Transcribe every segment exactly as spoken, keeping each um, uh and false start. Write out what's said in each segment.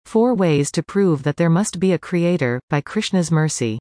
Four Ways to Prove That There Must Be a Creator, by Krishna's Mercy.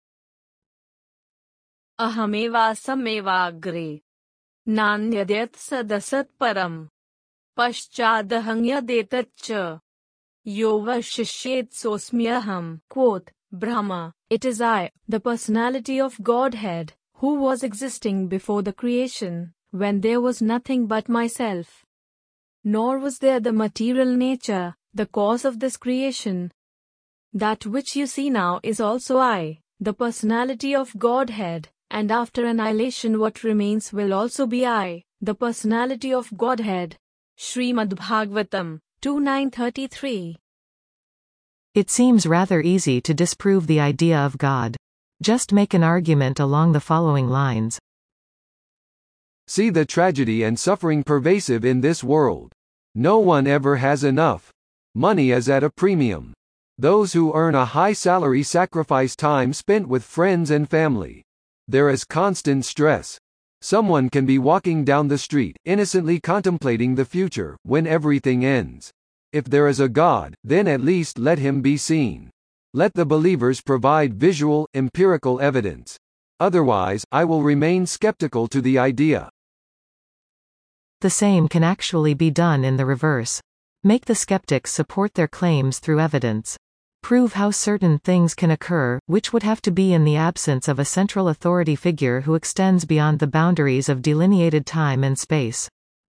Ahameva samevagre. Nanyadeth sadasat param. Paschadahangyadetatcha. Yova shishet sosmyaham. Quote, Brahma, it is I, the personality of Godhead, who was existing before the creation, when there was nothing but myself. Nor was there the material nature, the cause of this creation. That which you see now is also I, the personality of Godhead, and after annihilation what remains will also be I, the personality of Godhead. Srimad Bhagavatam, two nine thirty-three. It seems rather easy to disprove the idea of God. Just make an argument along the following lines. See the tragedy and suffering pervasive in this world. No one ever has enough. Money is at a premium. Those who earn a high salary sacrifice time spent with friends and family. There is constant stress. Someone can be walking down the street, innocently contemplating the future, when everything ends. If there is a God, then at least let him be seen. Let the believers provide visual, empirical evidence. Otherwise, I will remain skeptical to the idea. The same can actually be done in the reverse. Make the skeptics support their claims through evidence. Prove how certain things can occur, which would have to be in the absence of a central authority figure who extends beyond the boundaries of delineated time and space.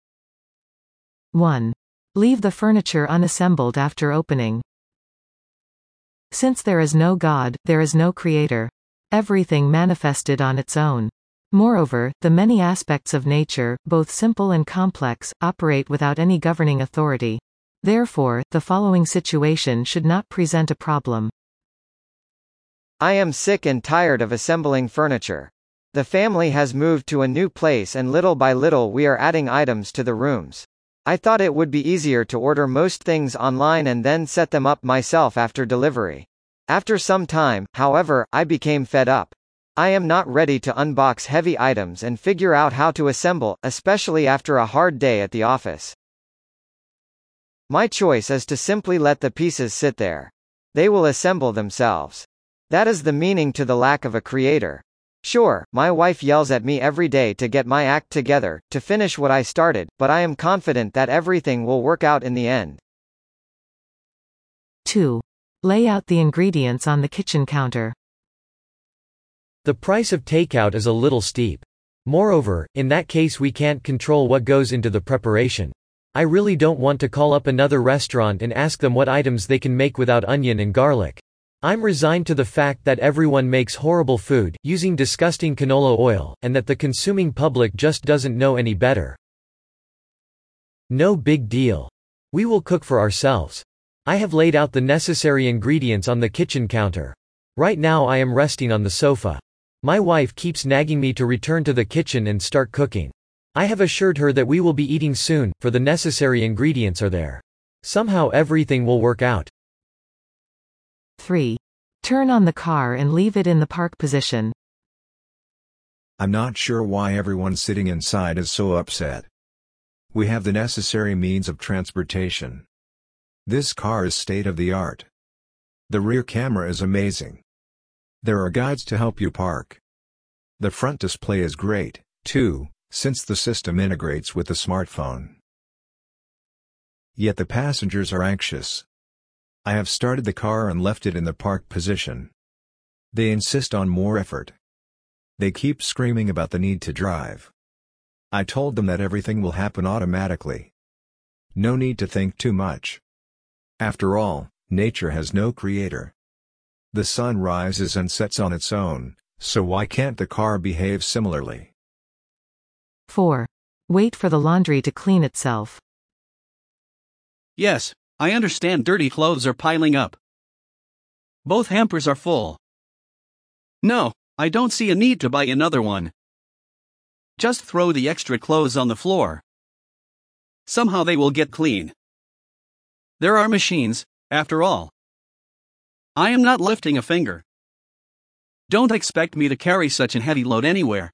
one. Leave the furniture unassembled after opening. Since there is no God, there is no creator. Everything manifested on its own. Moreover, the many aspects of nature, both simple and complex, operate without any governing authority. Therefore, the following situation should not present a problem. I am sick and tired of assembling furniture. The family has moved to a new place and little by little we are adding items to the rooms. I thought it would be easier to order most things online and then set them up myself after delivery. After some time, however, I became fed up. I am not ready to unbox heavy items and figure out how to assemble, especially after a hard day at the office. My choice is to simply let the pieces sit there. They will assemble themselves. That is the meaning to the lack of a creator. Sure, my wife yells at me every day to get my act together, to finish what I started, but I am confident that everything will work out in the end. two. Lay out the ingredients on the kitchen counter. The price of takeout is a little steep. Moreover, in that case we can't control what goes into the preparation. I really don't want to call up another restaurant and ask them what items they can make without onion and garlic. I'm resigned to the fact that everyone makes horrible food, using disgusting canola oil, and that the consuming public just doesn't know any better. No big deal. We will cook for ourselves. I have laid out the necessary ingredients on the kitchen counter. Right now I am resting on the sofa. My wife keeps nagging me to return to the kitchen and start cooking. I have assured her that we will be eating soon, for the necessary ingredients are there. Somehow everything will work out. three. Turn on the car and leave it in the park position. I'm not sure why everyone sitting inside is so upset. We have the necessary means of transportation. This car is state-of-the-art. The rear camera is amazing. There are guides to help you park. The front display is great, too, since the system integrates with the smartphone. Yet the passengers are anxious. I have started the car and left it in the park position. They insist on more effort. They keep screaming about the need to drive. I told them that everything will happen automatically. No need to think too much. After all, nature has no creator. The sun rises and sets on its own, so why can't the car behave similarly? four. Wait for the laundry to clean itself. Yes, I understand dirty clothes are piling up. Both hampers are full. No, I don't see a need to buy another one. Just throw the extra clothes on the floor. Somehow they will get clean. There are machines, after all. I am not lifting a finger. Don't expect me to carry such a heavy load anywhere.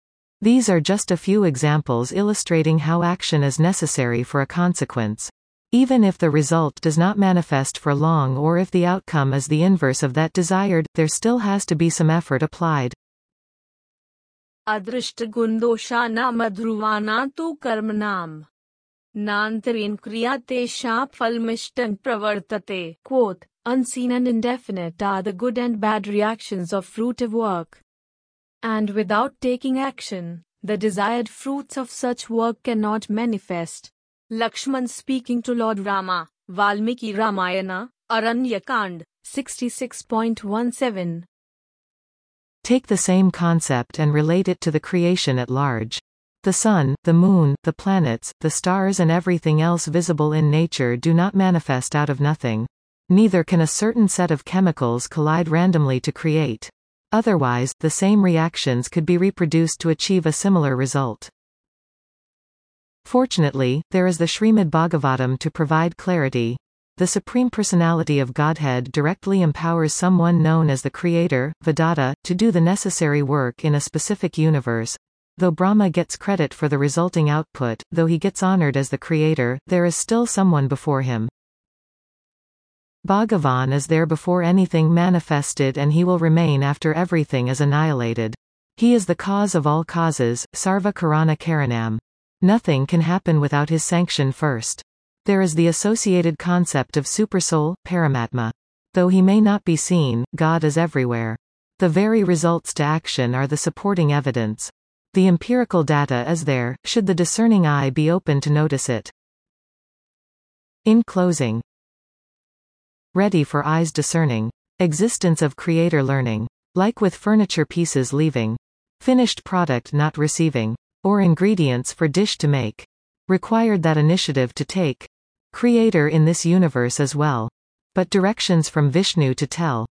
These are just a few examples illustrating how action is necessary for a consequence. Even if the result does not manifest for long or if the outcome is the inverse of that desired, there still has to be some effort applied. Adrishta gundoshanam adhruvana tu karmanam. Nantarin kriyate shap falmishtan pravartate. Quote, unseen and indefinite are the good and bad reactions of fruitive work. And without taking action, the desired fruits of such work cannot manifest. Lakshman speaking to Lord Rama, Valmiki Ramayana, Aranyakand, sixty-six point one seven. Take the same concept and relate it to the creation at large. The sun, the moon, the planets, the stars and everything else visible in nature do not manifest out of nothing. Neither can a certain set of chemicals collide randomly to create. Otherwise, the same reactions could be reproduced to achieve a similar result. Fortunately, there is the Srimad Bhagavatam to provide clarity. The Supreme Personality of Godhead directly empowers someone known as the Creator, Vedanta, to do the necessary work in a specific universe. Though Brahma gets credit for the resulting output, though he gets honored as the Creator, there is still someone before him. Bhagavan is there before anything manifested and he will remain after everything is annihilated. He is the cause of all causes, Sarva Karana Karanam. Nothing can happen without his sanction first. There is the associated concept of Supersoul, Paramatma. Though he may not be seen, God is everywhere. The very results to action are the supporting evidence. The empirical data is there, should the discerning eye be open to notice it. In closing. Ready for eyes discerning. Existence of creator learning. Like with furniture pieces leaving. Finished product not receiving. Or ingredients for dish to make. Required that initiative to take. Creator in this universe as well. But directions from Vishnu to tell.